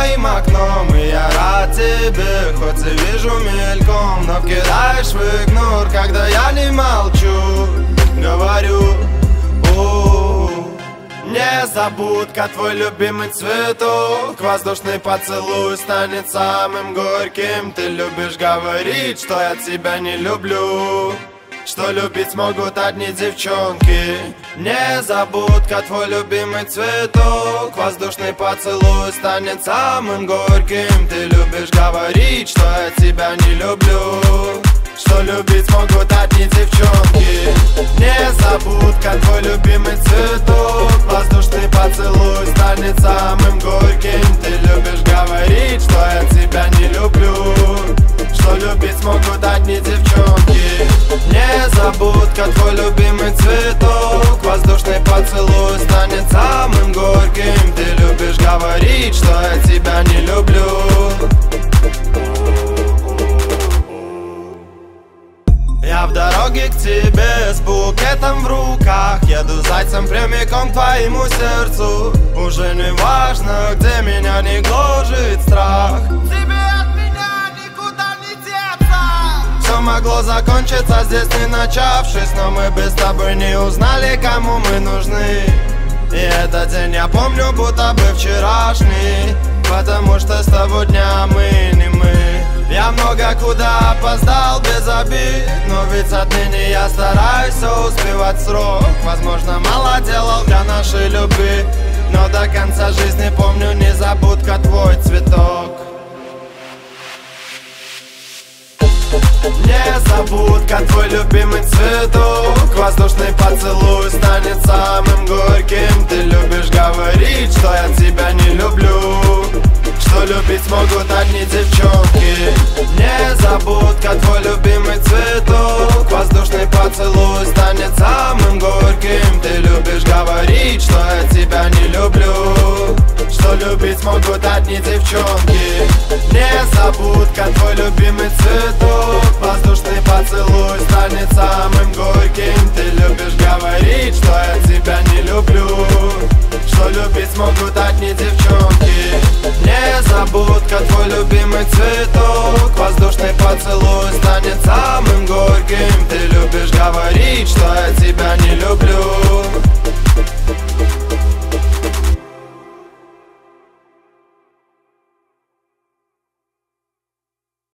моим окном, и я рад тебе, хоть и вижу мельком, но кидаешь в игнор, когда я не молчу. Говорю, незабудка, твой любимый цветок, воздушный поцелуй станет самым горьким. Ты любишь говорить, что я тебя не люблю, что любить могут одни девчонки. Незабудка, твой любимый цветок, воздушный поцелуй станет самым горьким. Ты любишь говорить, что я тебя не люблю, что любить могут одни девчонки. Незабудка, твой любимый цветок, воздушный поцелуй станет самым горьким. Ты любишь говорить, что я тебя не люблю, что любить могут одни девчонки. Незабудка, твой любимый цветок, воздушный поцелуй станет самым горьким. Ты любишь говорить, что я тебя не люблю. Я в дороге к тебе с букетом в руках, еду зайцем прямиком к твоему сердцу. Уже не важно, где меня не гложет страх, тебе от меня никуда не деться. Все могло закончиться здесь не начавшись, но мы без тобой не узнали, кому мы нужны. И этот день я помню, будто бы вчерашний, потому что с того дня мы не мы. Я много куда опоздал без обид, но ведь отныне я стараюсь все успевать в срок. Возможно, мало делал для нашей любви, но до конца жизни помню незабудка твой цветок. Незабудка, твой любимый цветок, воздушный поцелуй станет самым горьким. Ты любишь говорить, что я тебя не люблю, что любить могут одни девчонки. Незабудка, твой любимый цветок, воздушный поцелуй станет самым горьким. Ты любишь говорить, что я тебя не люблю, что любить могут одни девчонки. Незабудка, твой любимый цветок, воздушный поцелуй станет самым горьким. Ты любишь говорить, что я тебя не люблю, что любить могут одни девчонки. Незабудка, твой любимый цветок, воздушный поцелуй станет самым горьким. Ты любишь говорить, что я тебя не люблю,